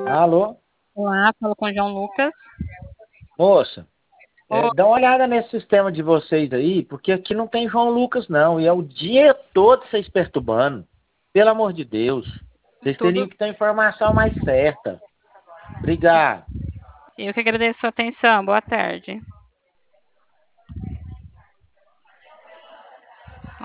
Alô? Olá, falo com o João Lucas. Moça, Ô, dá uma olhada nesse sistema de vocês aí, porque aqui não tem João Lucas, não. E é o dia todo vocês perturbando. Pelo amor de Deus. Vocês teriam tudo. que ter a informação mais certa. Obrigado. Eu que agradeço a sua atenção. Boa tarde.